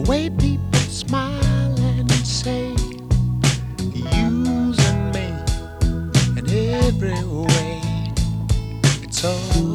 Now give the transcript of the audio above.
way people smile and say, using me in every way. It's all